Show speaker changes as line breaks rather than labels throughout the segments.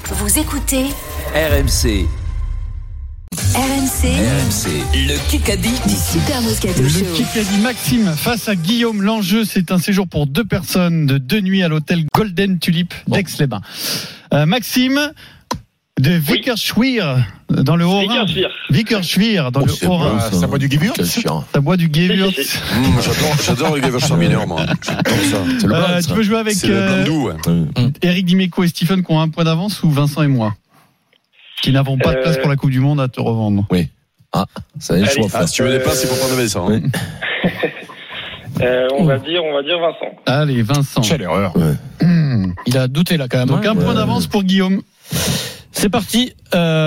Vous écoutez
RMC.
RMC,
Le Kikadi
du Super Moscato
Le
Show.
Kikadi Maxime face à Guillaume. L'enjeu, c'est un séjour pour 2 personnes de 2 nuits à l'hôtel Golden Tulip d'Aix-les-Bains. Maxime de Vickerschwir dans le Haut-Rhin. Vickerschwir dans le Haut-Rhin.
Ça boit du Gewürz.
Ça boit du Gewürz.
J'adore le Gewürztraminer, moi. C'est le blanc,
Tu peux jouer avec
c'est le blanc doux, ouais.
Eric Dimeco et Stephen qui ont un point d'avance ou Vincent et moi qui n'avons pas de place pour la Coupe du Monde à te revendre.
Oui. Ah, ça y est, choix.
Ah, si tu veux des places, il faut prendre Vincent.
Oui.
On va dire Vincent.
Allez, Vincent.
Quelle erreur.
Il a douté là quand même.
Donc un point d'avance pour Guillaume.
C'est parti.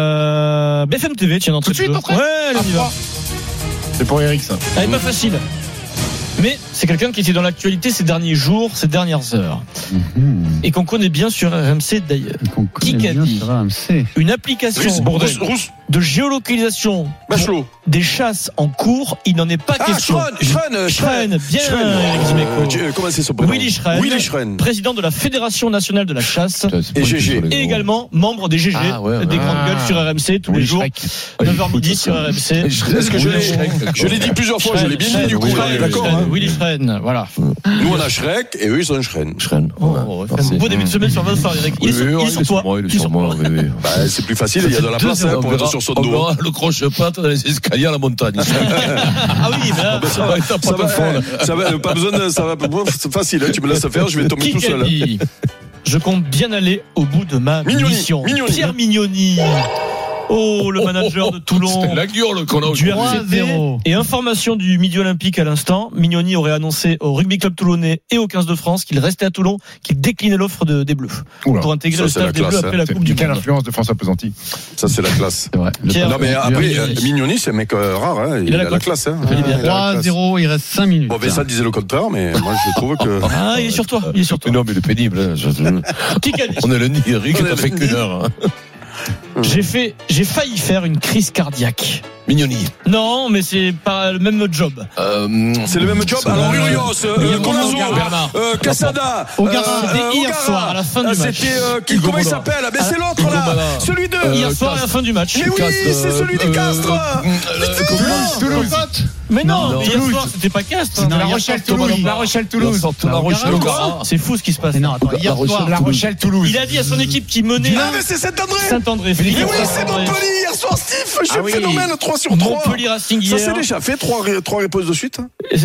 BFM TV, tiens,
Tout de suite, après.
Ouais, allez, on y va.
C'est pour Eric, ça.
Elle est pas facile. Mais c'est quelqu'un qui était dans l'actualité ces derniers jours, ces dernières heures. Et qu'on connaît bien sur RMC d'ailleurs. Qui a dit une application
Rousse.
de géolocalisation
Bachelot.
des chasses en cours, il n'en est pas question. Schren, bien, Eric Dimeco.
Comment c'est son prénom?
Willy Schren, président de la Fédération nationale de la chasse
Et GG.
et également membre des GG, des grandes gueules sur RMC tous les jours, 9h midi sur RMC.
Est-ce que je l'ai dit plusieurs fois, je l'ai bien dit du coup, d'accord?
Willy Schren, voilà.
Nous on a Shrek et eux ils ont Schren.
Beau début de semaine sur Vincent, Eric. Il est sur toi.
Il est sur moi.
C'est plus facile, il y a de la place pour être sur son dos.
Le croche-patte dans les escaliers à la montagne.
Ah oui, mais là,
Ça va, pas besoin de, ça va, c'est facile, tu me laisses faire, je vais tomber tout seul.
Je compte bien aller au bout de ma mission. Pierre Mignoni. Oh, le manager de Toulon.
C'est la gueule qu'on a
du
aujourd'hui.
RCD. Et information du Midi Olympique à l'instant. Mignoni aurait annoncé au Rugby Club Toulonnais et au 15 de France qu'il restait à Toulon, qu'il déclinait l'offre des Bleus. Pour intégrer le staff des Bleus après la Coupe du Monde.
Quelle influence de François Pesanti.
Ça, c'est la classe.
C'est vrai.
Non, mais après, Mignoni, c'est un mec rare, hein. Il a la classe, hein.
3-0, il reste 5 minutes.
Bon, Vincent disait le contraire, mais moi, je trouve que.
Ah, il est sur toi.
Non, mais il est pénible. On est lundi, Eric, t'as fait qu'une heure.
J'ai failli faire une crise cardiaque.
Mignoni.
Non, mais c'est pas le même job.
C'est le même job. Alors, Urios, Comazo, Casada,
c'était hier soir, à la fin du match.
C'était, comment il s'appelle? Mais c'est l'autre, là. Celui de.
Hier soir, à la fin du match.
Mais oui, c'est celui du Castres.
Toulouse.
Mais non, hier soir, c'était pas Castres.
La Rochelle-Toulouse.
C'est fou ce qui se passe.
Non, attends, hier soir,
La Rochelle-Toulouse.
Il a dit à son équipe qui menait.
Ah, mais c'est Saint-André.
Saint-André.
Mais oui, c'est Montpellier hier soir, Steve. Je suis phénomène 3 sur 3.
Montpellier Racing hier.
Ça s'est déjà fait 3 réponses de suite.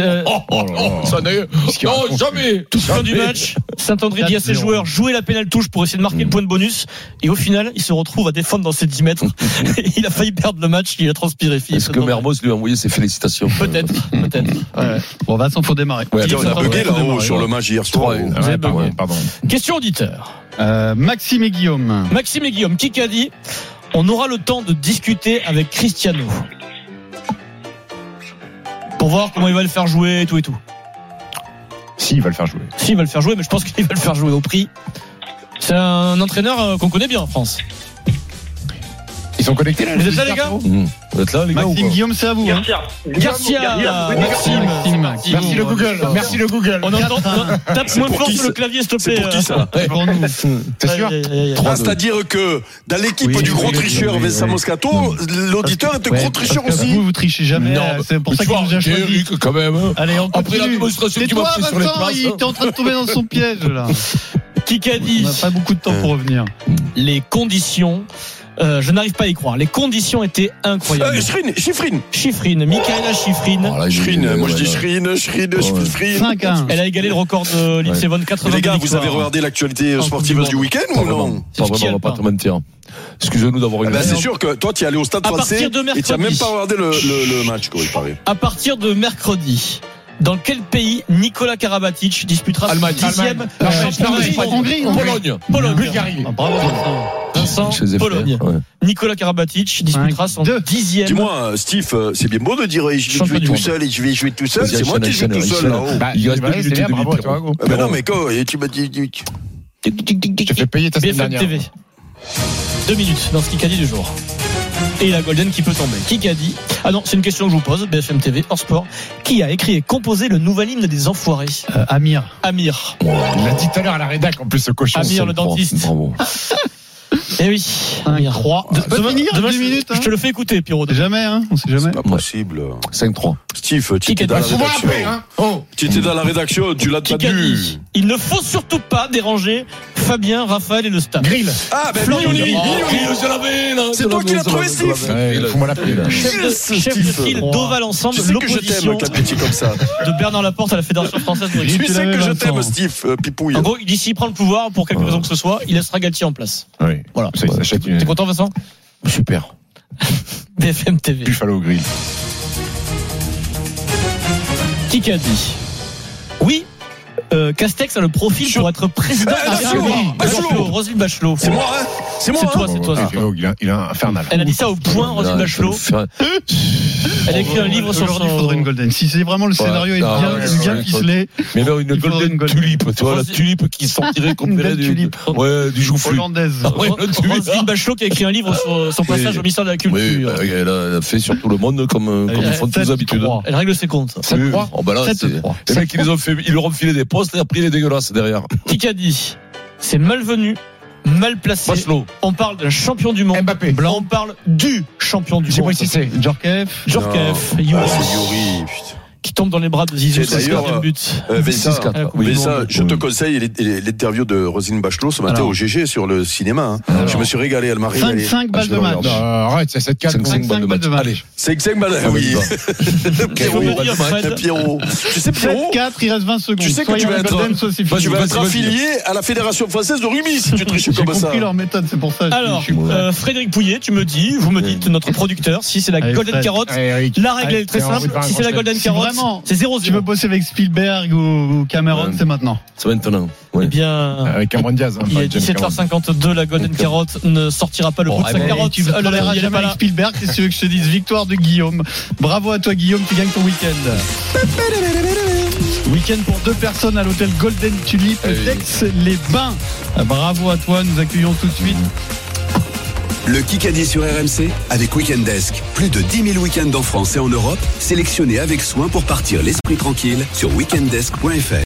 Ça n'est. Non, jamais.
Toute fin du match, Saint-André dit à ses joueurs jouez la pénale touche pour essayer de marquer le point de bonus. Et au final, il se retrouve à défendre dans ses 10 mètres. Il a failli perdre le match, il a transpiré.
Est-ce que Mermoz lui a envoyé ses félicitations?
Peut-être.
Ouais. Bon, Vincent, faut démarrer.
On a bugué là-haut sur le match hier soir.
Pardon.
Question auditeur.
Maxime et Guillaume.
Maxime et Guillaume, qui a dit on aura le temps de discuter avec Cristiano pour voir comment il va le faire jouer et tout.
Si, il va le faire jouer.
Si, il va le faire jouer, mais je pense qu'il va le faire jouer au prix. C'est un entraîneur qu'on connaît bien en France.
Ils sont connectés là.
Vous êtes là, les gars?
Vous êtes là, les gars?
Maxime, Guillaume, c'est à vous.
Garcia.
Merci
le Google. Merci le Google.
On entend. Tape moins fort sur le clavier, s'il te plaît.
C'est pour qui ça?
Pour nous.
T'es sûr?
C'est-à-dire que dans l'équipe du gros tricheur Vincent Moscato, l'auditeur est un gros tricheur aussi.
Vous trichez jamais. C'est pour ça qu'il nous a choisi.
Eric, quand même.
Allez, on
après la démonstration
c'est
qui m'a pris sur les places.
Il était en train de tomber dans son piège là.
Qui a dit?
On n'a pas beaucoup de temps pour revenir.
Les conditions. Je n'arrive pas à y croire. Les conditions étaient incroyables. Chiffrine, Michaela Chiffrine.
Moi je dis Chiffrine.
5-1.
Elle a égalé le record de Lindsey Vonn, 80.
Les gars, vous avez regardé l'actualité sportive du week-end ou non?
Pas vraiment, on va pas te mentir. Excusez-nous d'avoir une.
C'est sûr que toi tu es allé au stade français et tu n'as même pas regardé le match, quoi, il paraît.
À partir de mercredi. Dans quel pays Nikola Karabatic disputera son 10e Pologne.
Bulgarie.
Bravo Vincent. Pologne. Nicolas Karabatic disputera son 10e.
Dis-moi, Steve, c'est bien beau de dire je vais jouer tout seul et je vais jouer tout seul. C'est moi qui joue tout seul là-haut.
Il reste 2 minutes et demie.
Mais non, mais quoi, tu m'as dit.
J'ai fait payer ta semaine
BFM
dernière.
TV. 2 minutes dans ce Kikadi du jour. Et la Golden qui peut tomber. Qui a dit? Ah non, c'est une question que je vous pose. BFM TV, hors sport. Qui a écrit et composé le nouvel hymne des Enfoirés? Amir.
Il l'a dit tout à l'heure à la rédac, en plus, ce cochon.
Amir, le dentiste.
Bravo.
Eh oui.
5-3. Pas finir,
Demain,
10 minutes.
je te le fais écouter, Pierrot.
Jamais, on sait jamais.
C'est pas possible.
5-3.
Steve, tu étais dans la rédaction. Tu étais dans la rédaction, tu l'as pas vu.
Il ne faut surtout pas déranger Fabien, Raphaël et le staff.
Grill.
Ah, ben
Florian
Florian,
Lee.
c'est toi qui l'as trouvé, Steve.
Faut-moi l'appeler, là.
Chef de file d'Oval Ensemble,
Tu sais que je t'aime
l'opposition
quand tu dis comme ça.
de Bernard Laporte à la Fédération française de rugby.
Tu sais que je t'aime, Steve, Pipouille.
En gros, d'ici il prend le pouvoir, pour quelque raison que ce soit, il laissera Galtier en place.
Oui.
Voilà.
Ça, il s'achète une.
T'es content, Vincent?
Super.
BFM TV.
Buffalo Grill.
Qui a dit? Oui. Castex a le profil pour être président de Roselyne Bachelot.
C'est moi, hein? C'est moi.
C'est toi.
Il a infernal.
Elle a dit ça au point, Roselyne Bachelot. Elle a écrit un livre sur
Aujourd'hui, il faudrait une Golden. Si c'est vraiment le scénario est bien ficelé.
Mais non, une golden tulipe, tu vois, la tulipe qui sortirait comme du joufflu.
Hollandaise.
Roselyne Bachelot qui a écrit un livre sur son passage au ministère de la Culture.
Oui, elle a fait sur tout le monde comme ils font tous d'habitude.
Elle règle ses comptes.
7-3.
Oh, bah là, les mecs, ils leur ont filé des postes et après, il est dégueulasse derrière.
Qui a dit? C'est malvenu, mal placé.
Bachelot.
On parle d'un champion du monde.
Mbappé.
On parle du champion du monde.
C'est
Djorkaeff.
Djorkaeff.
C'est Yuri.
Qui tombe dans les bras de Zizou.
C'est d'ailleurs,
but.
Vincent, je te conseille l'interview de Roselyne Bachelot ce matin au GG sur le cinéma. Je me suis régalé, elle m'a régalé.
5 balles de match.
Arrête, c'est 7-4.
5 balles de match. Allez.
5 balles, oui. Pierrot. Tu sais, Pierrot,
7-4, il reste 20 secondes.
tu sais que tu vas être affilié à la Fédération française de rugby si tu triches comme ça.
J'ai compris leur méthode, c'est pour ça.
Alors, Frédéric Pouillet, vous me dites, notre producteur, si c'est la Golden Carotte, la règle est très simple. Si c'est la Golden Carotte, c'est 0-0.
Tu veux bosser avec Spielberg ou Cameron, c'est maintenant.
C'est maintenant.
Eh bien,
avec Cameron Diaz.
Il est 17h52, la Golden Carotte ne sortira pas le bout de sa carotte.
Tu veux travailler jamais avec Spielberg, qu'est-ce que tu veux que je te dise? Victoire de Guillaume. Bravo à toi, Guillaume, tu gagnes ton week-end. Week-end pour 2 personnes à l'hôtel Golden Tulip d'Aix-les-Bains. Bravo à toi, nous accueillons tout de suite.
Le Kikadi sur RMC avec Weekend Desk. Plus de 10 000 week-ends en France et en Europe, sélectionnés avec soin pour partir l'esprit tranquille sur weekenddesk.fr.